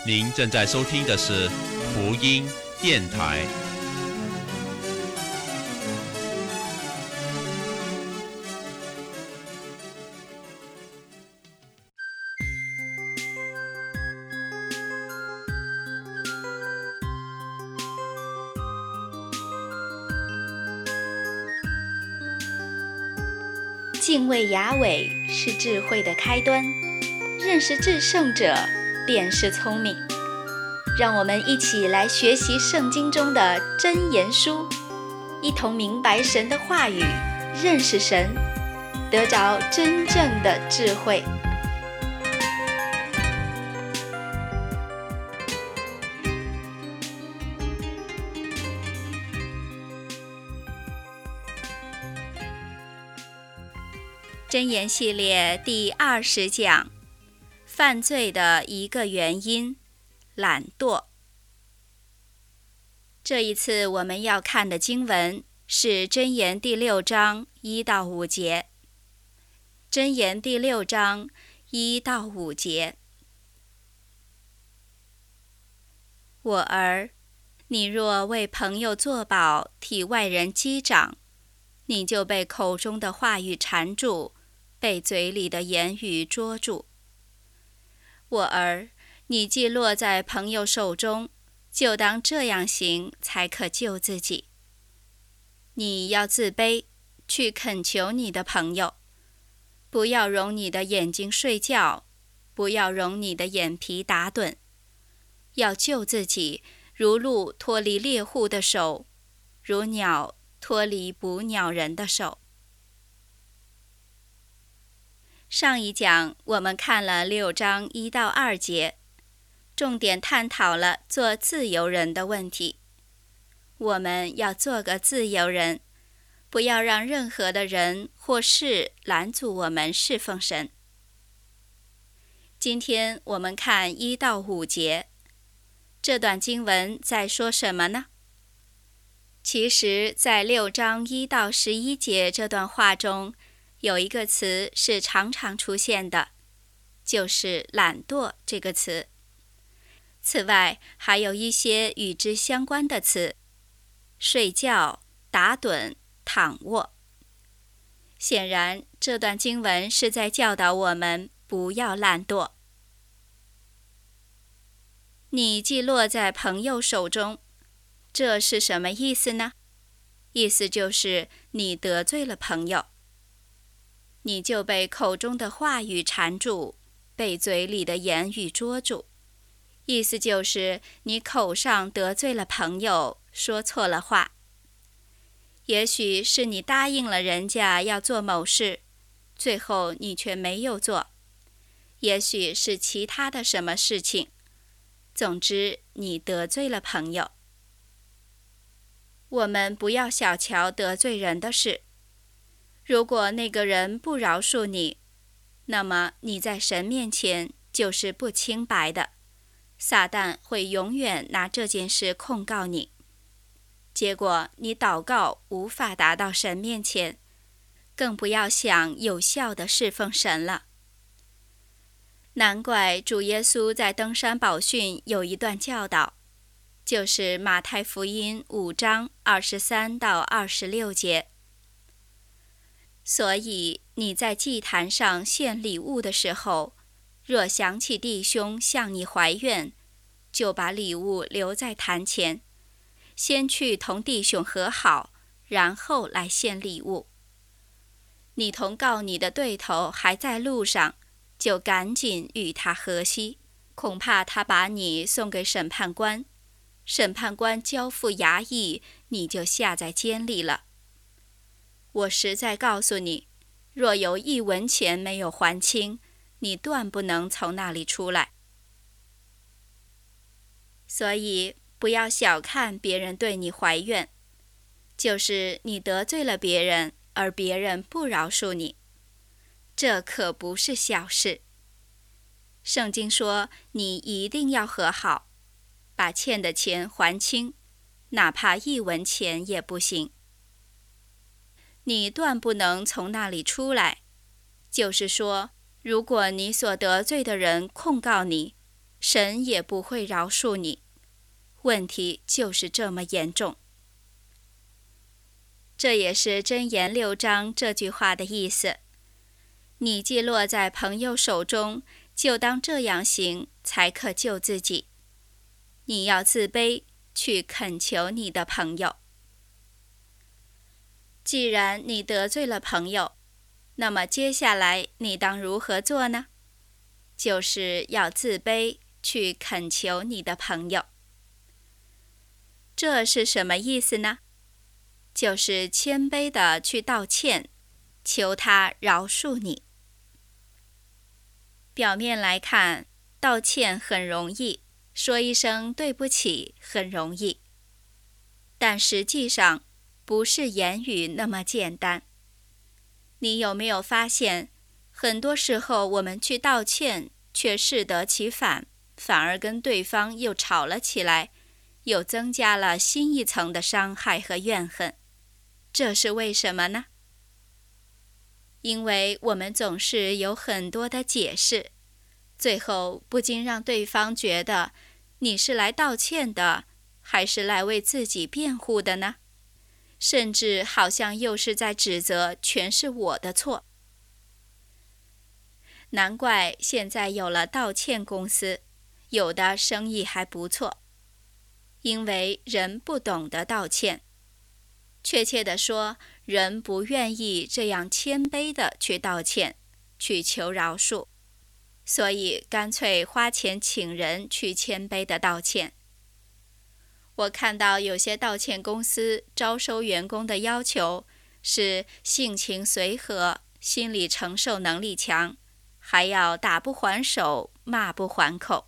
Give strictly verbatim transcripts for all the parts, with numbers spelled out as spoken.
您正在收听的是福音电台。 敬畏雅伟是智慧的开端，认识至圣者便是聪明。让我们一起来学习圣经中的箴言书，一同明白神的话语，认识神，得着真正的智慧。箴言系列第二十讲，犯罪的一个原因，懒惰。这一次我们要看的经文是箴言第六章一到五节。箴言第六章一到五节。我儿，你若为朋友作保，替外人击掌，你就被口中的话语缠住，被嘴里的言语捉住。我儿，你既落在朋友手中，就当这样行，才可救自己。你要自卑，去恳求你的朋友，不要容你的眼睛睡觉，不要容你的眼皮打盹，要救自己，如鹿脱离猎户的手，如鸟脱离捕鸟人的手。上一讲我们看了六章一到二节，重点探讨了做自由人的问题。我们要做个自由人，不要让任何的人或事拦阻我们侍奉神。今天我们看一到五节，这段经文在说什么呢？其实在六章一到十一节这段话中，有一个词是常常出现的，就是懒惰这个词。此外，还有一些与之相关的词，睡觉、打盹、躺卧。显然，这段经文是在教导我们不要懒惰。你既落在朋友手中，这是什么意思呢？意思就是你得罪了朋友，你就被口中的话语缠住，被嘴里的言语捉住。意思就是你口上得罪了朋友，说错了话。也许是你答应了人家要做某事，最后你却没有做。也许是其他的什么事情。总之，你得罪了朋友。我们不要小瞧得罪人的事。如果那个人不饶恕你，那么你在神面前就是不清白的。撒旦会永远拿这件事控告你，结果你祷告无法达到神面前，更不要想有效的侍奉神了。难怪主耶稣在登山宝训有一段教导，就是马太福音五章二十三到二十六节。所以你在祭坛上献礼物的时候，若想起弟兄向你怀怨，就把礼物留在坛前，先去同弟兄和好，然后来献礼物。你同告你的对头还在路上，就赶紧与他和稀，恐怕他把你送给审判官，审判官交付衙役，你就下在监里了。我实在告诉你，若有一文钱没有还清，你断不能从那里出来。所以不要小看别人对你怀怨，就是你得罪了别人，而别人不饶恕你，这可不是小事。圣经说，你一定要和好，把欠的钱还清，哪怕一文钱也不行。你断不能从那里出来，就是说，如果你所得罪的人控告你， 神也不会饶恕你。问题就是这么严重。这也是箴言六章这句话的意思。你既落在朋友手中，就当这样行，才可救自己。你要自卑，去恳求你的朋友。既然你得罪了朋友，那么接下来你当如何做呢？就是要自卑，去恳求你的朋友。这是什么意思呢？就是谦卑地去道歉，求他饶恕你。表面来看，道歉很容易，说一声对不起很容易，但实际上不是言语那么简单。你有没有发现，很多时候我们去道歉，却适得其反，反而跟对方又吵了起来，又增加了新一层的伤害和怨恨。这是为什么呢？因为我们总是有很多的解释，最后不禁让对方觉得你是来道歉的，还是来为自己辩护的呢？甚至好像又是在指责全是我的错。难怪现在有了道歉公司，有的生意还不错，因为人不懂得道歉。确切地说，人不愿意这样谦卑地去道歉，去求饶恕，所以干脆花钱请人去谦卑地道歉。我看到有些道歉公司招收员工的要求是性情随和，心理承受能力强，还要打不还手，骂不还口。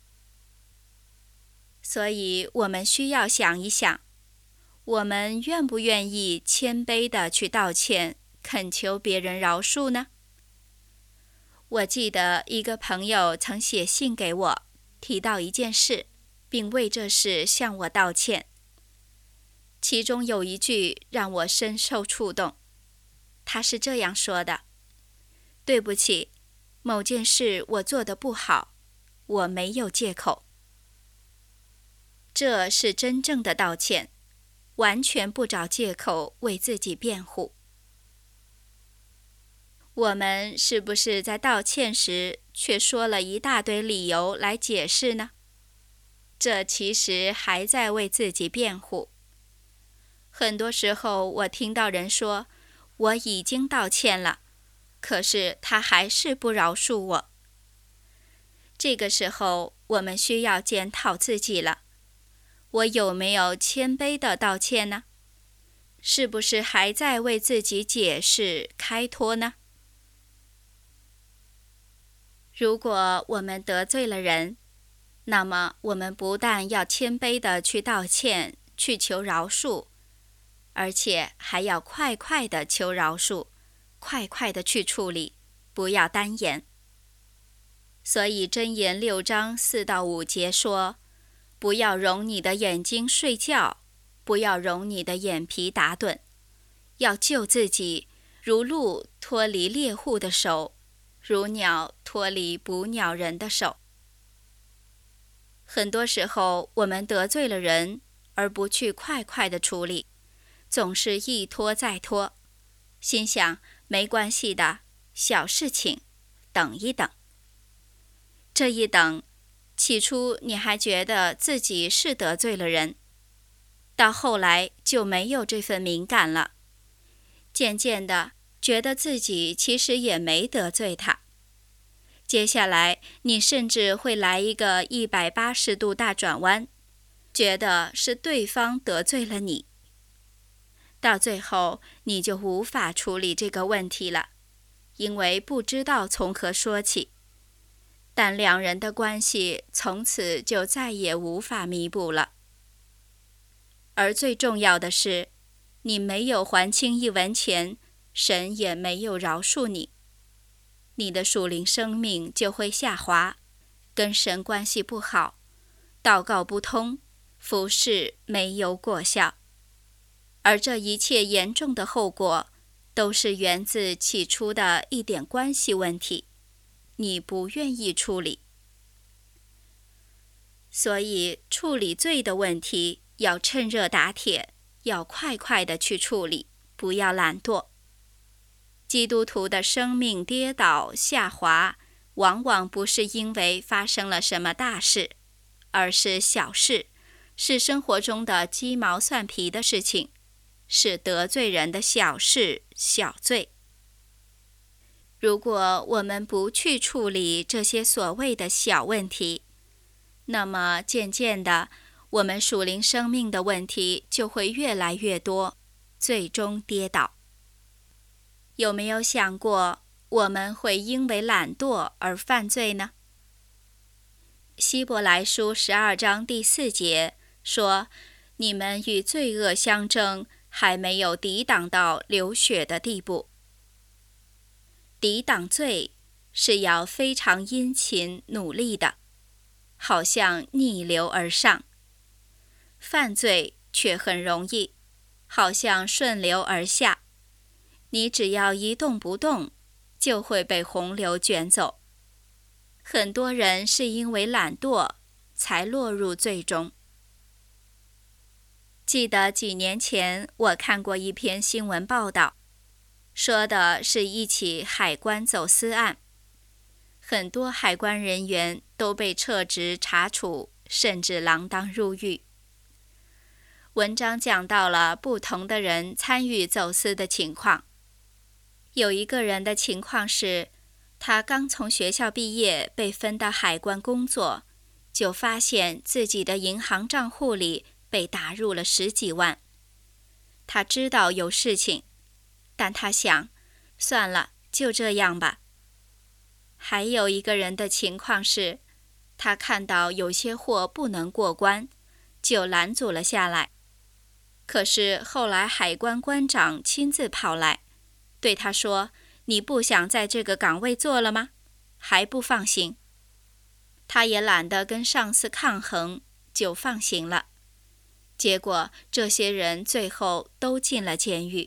所以我们需要想一想，我们愿不愿意谦卑地去道歉，恳求别人饶恕呢？我记得一个朋友曾写信给我，提到一件事，并为这事向我道歉。其中有一句让我深受触动，他是这样说的：对不起，某件事我做得不好，我没有借口。这是真正的道歉，完全不找借口为自己辩护。我们是不是在道歉时却说了一大堆理由来解释呢？这其实还在为自己辩护。很多时候我听到人说，我已经道歉了，可是他还是不饶恕我。这个时候我们需要检讨自己了，我有没有谦卑地道歉呢？是不是还在为自己解释开脱呢？如果我们得罪了人，那么我们不但要谦卑地去道歉，去求饶恕，而且还要快快地求饶恕，快快地去处理，不要单言。所以箴言六章四到五节说，不要容你的眼睛睡觉，不要容你的眼皮打盹，要救自己，如鹿脱离猎户的手，如鸟脱离捕鸟人的手。很多时候我们得罪了人，而不去快快地处理，总是一拖再拖，心想没关系的，小事情，等一等。这一等，起初你还觉得自己是得罪了人，到后来就没有这份敏感了，渐渐的觉得自己其实也没得罪他。接下来你甚至会来一个一百八十度大转弯，觉得是对方得罪了你。到最后你就无法处理这个问题了，因为不知道从何说起。但两人的关系从此就再也无法弥补了。而最重要的是，你没有还清一文钱，神也没有饶恕你，你的属灵生命就会下滑，跟神关系不好，祷告不通，服事没有果效。而这一切严重的后果，都是源自起初的一点关系问题，你不愿意处理。 所以处理罪的问题要趁热打铁，要快快地去处理，不要懒惰。基督徒的生命跌倒下滑，往往不是因为发生了什么大事，而是小事，是生活中的鸡毛蒜皮的事情，是得罪人的小事小罪。如果我们不去处理这些所谓的小问题，那么渐渐的，我们属灵生命的问题就会越来越多，最终跌倒。有没有想过，我们会因为懒惰而犯罪呢？希伯来书十二章第四节说：你们与罪恶相争，还没有抵挡到流血的地步。抵挡罪是要非常殷勤努力的，好像逆流而上；犯罪却很容易，好像顺流而下。你只要一动不动，就会被洪流卷走。很多人是因为懒惰，才落入罪中。记得几年前我看过一篇新闻报道，说的是一起海关走私案，很多海关人员都被撤职查处，甚至锒铛入狱。文章讲到了不同的人参与走私的情况。有一个人的情况是，他刚从学校毕业，被分到海关工作，就发现自己的银行账户里被打入了十几万。他知道有事情，但他想，算了，就这样吧。还有一个人的情况是，他看到有些货不能过关，就拦阻了下来。可是后来海关关长亲自跑来，对他说：你不想在这个岗位做了吗？还不放行？他也懒得跟上司抗衡，就放行了。结果这些人最后都进了监狱。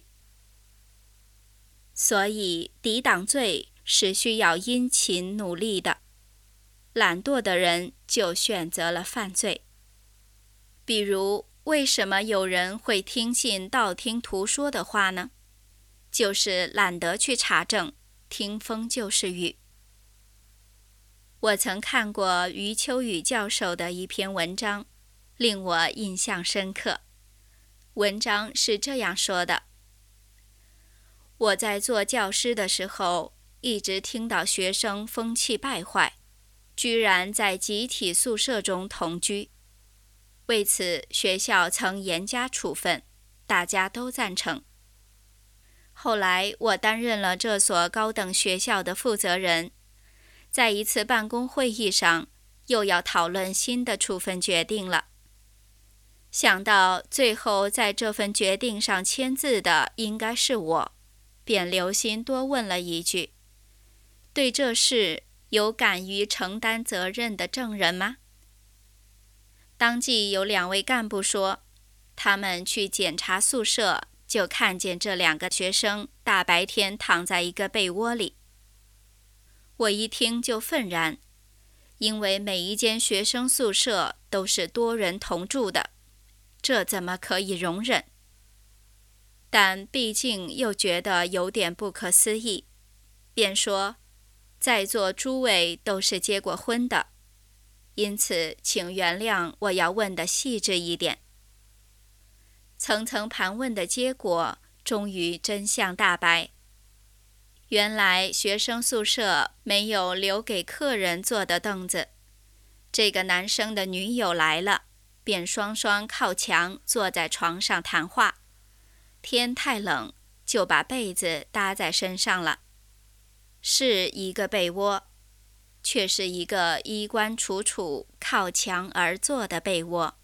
所以抵挡罪是需要殷勤努力的，懒惰的人就选择了犯罪。比如，为什么有人会听信道听途说的话呢？就是懒得去查证，听风就是雨。我曾看过余秋雨教授的一篇文章，令我印象深刻。文章是这样说的：我在做教师的时候，一直听到学生风气败坏，居然在集体宿舍中同居。为此，学校曾严加处分，大家都赞成。后来我担任了这所高等学校的负责人，在一次办公会议上，又要讨论新的处分决定了。想到最后在这份决定上签字的应该是我，便留心多问了一句：对这事有敢于承担责任的证人吗？当即有两位干部说，他们去检查宿舍，就看见这两个学生大白天躺在一个被窝里。我一听就愤然，因为每一间学生宿舍都是多人同住的，这怎么可以容忍？但毕竟又觉得有点不可思议，便说，在座诸位都是结过婚的，因此请原谅我要问的细致一点。层层盘问的结果，终于真相大白。原来学生宿舍没有留给客人坐的凳子，这个男生的女友来了，便双双靠墙坐在床上谈话。天太冷，就把被子搭在身上了。是一个被窝，却是一个衣冠楚楚靠墙而坐的被窝。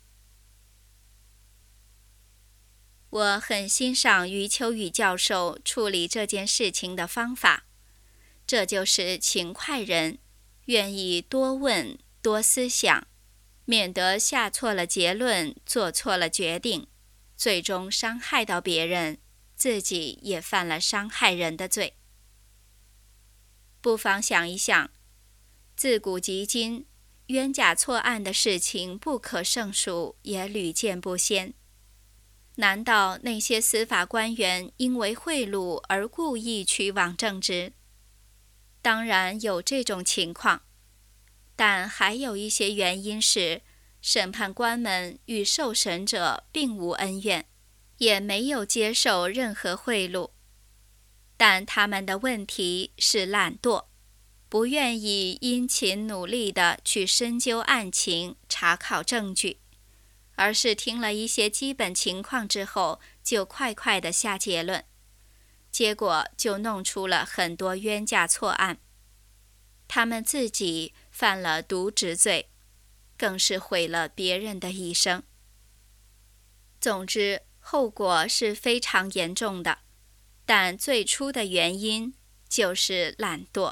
我很欣赏余秋雨教授处理这件事情的方法，这就是勤快人，愿意多问多思想，免得下错了结论，做错了决定，最终伤害到别人，自己也犯了伤害人的罪。不妨想一想，自古及今， 冤假错案的事情不可胜数，也屡见不鲜。难道那些司法官员因为贿赂而故意屈枉正直？当然有这种情况，但还有一些原因是，审判官们与受审者并无恩怨，也没有接受任何贿赂，但他们的问题是懒惰，不愿意殷勤努力地去深究案情、查考证据，而是听了一些基本情况之后就快快地下结论，结果就弄出了很多冤假错案。他们自己犯了渎职罪，更是毁了别人的一生。总之，后果是非常严重的，但最初的原因就是懒惰。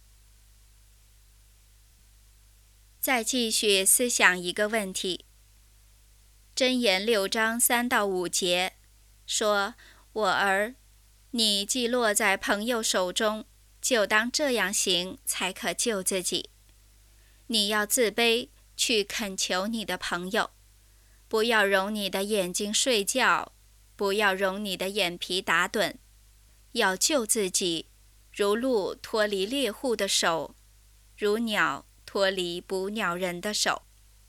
再继续思想一个问题，箴言六章三到五节说：我儿，你既落在朋友手中，就当这样行，才可救自己。你要自卑，去恳求你的朋友，不要容你的眼睛睡觉，不要容你的眼皮打盹，要救自己，如鹿脱离猎户的手，如鸟脱离捕鸟人的手。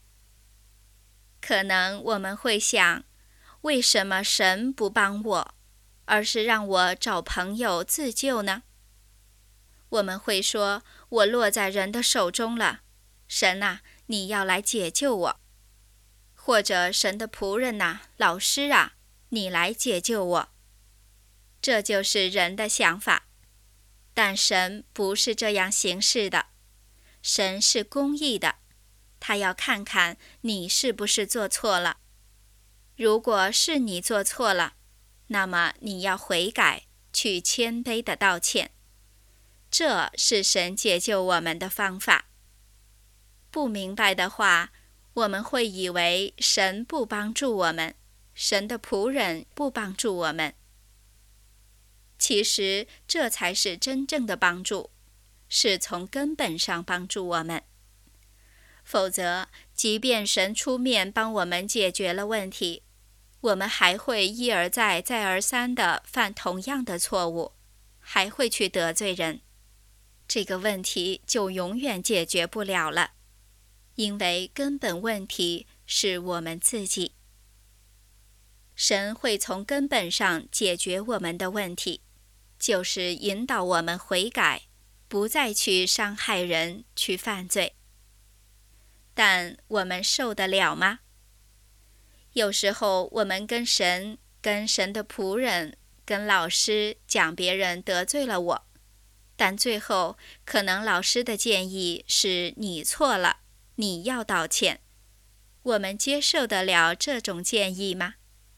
可能我们会想，为什么神不帮我，而是让我找朋友自救呢？我们会说，我落在人的手中了，神啊，你要来解救我。或者神的仆人啊，老师啊，你来解救我。这就是人的想法，但神不是这样行事的。神是公义的，他要看看你是不是做错了。如果是你做错了，那么你要悔改，去谦卑的道歉。这是神解救我们的方法。不明白的话，我们会以为神不帮助我们，神的仆人不帮助我们。其实这才是真正的帮助，是从根本上帮助我们。否则，即便神出面帮我们解决了问题，我们还会一而再再而三地犯同样的错误，还会去得罪人。这个问题就永远解决不了了，因为根本问题是我们自己。神会从根本上解决我们的问题，就是引导我们悔改，不再去伤害人，去犯罪。但我们受得了吗？有时候我们跟神、跟神的仆人、跟老师讲别人得罪了我，但最后可能老师的建议是你错了，你要道歉。我们接受得了这种建议吗？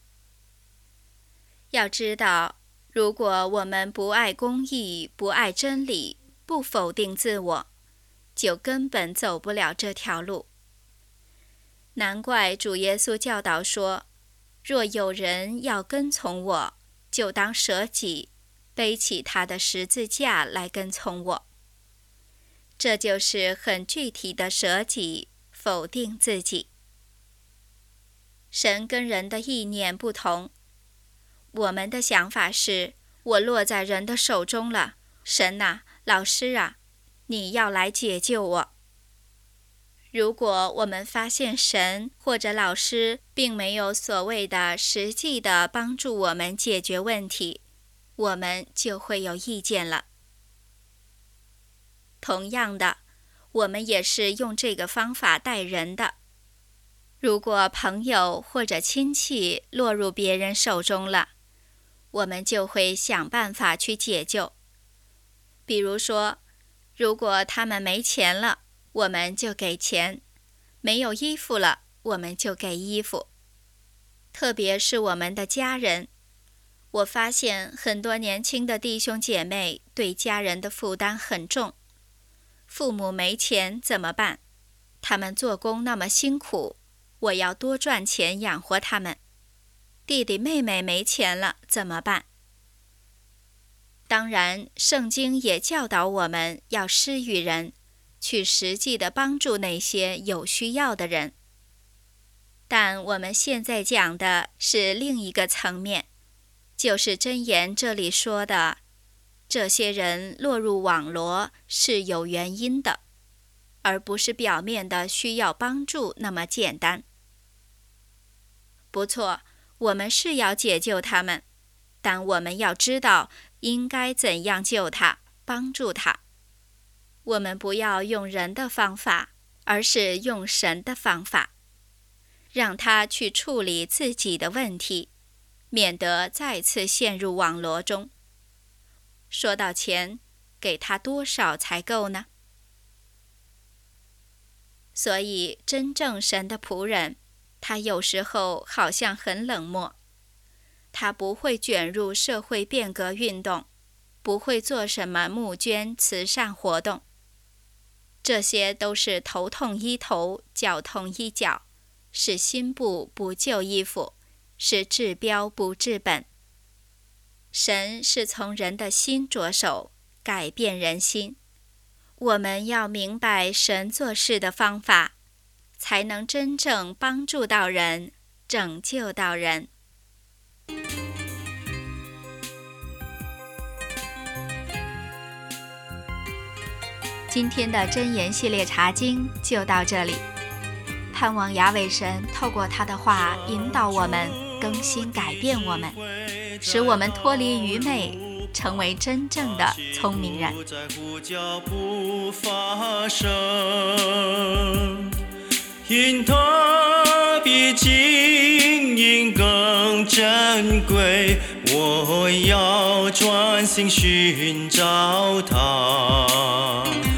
要知道，如果我们不爱公义，不爱真理，不否定自我，就根本走不了这条路。难怪主耶稣教导说，若有人要跟从我，就当舍己，背起他的十字架来跟从我。这就是很具体的舍己，否定自己。神跟人的意念不同，我们的想法是，我落在人的手中了，神啊，老师啊，你要来解救我。如果我们发现神或者老师并没有所谓的实际的帮助我们解决问题，我们就会有意见了。同样的，我们也是用这个方法待人的。如果朋友或者亲戚落入别人手中了，我们就会想办法去解救。比如说，如果他们没钱了，我们就给钱；没有衣服了，我们就给衣服。特别是我们的家人，我发现很多年轻的弟兄姐妹对家人的负担很重。父母没钱怎么办？他们做工那么辛苦，我要多赚钱养活他们。弟弟妹妹没钱了怎么办？当然，圣经也教导我们要施予人， 去实际地帮助那些有需要的人。但我们现在讲的是另一个层面，就是箴言这里说的，这些人落入网罗是有原因的，而不是表面的需要帮助那么简单。不错，我们是要解救他们，但我们要知道应该怎样救他，帮助他。我们不要用人的方法，而是用神的方法，让他去处理自己的问题，免得再次陷入网罗中。说到钱，给他多少才够呢？所以真正神的仆人，他有时候好像很冷漠，他不会卷入社会变革运动，不会做什么募捐慈善活动，这些都是头痛医头，脚痛医脚，是新布不旧衣服，是治标不治本。神是从人的心着手，改变人心。我们要明白神做事的方法，才能真正帮助到人，拯救到人。今天的箴言系列查经就到这里，盼望雅伟神透过他的话引导我们，更新改变我们，使我们脱离愚昧，成为真正的聪明人。 不在乎脚步发生，因它比金银更珍贵，我要专心寻找它。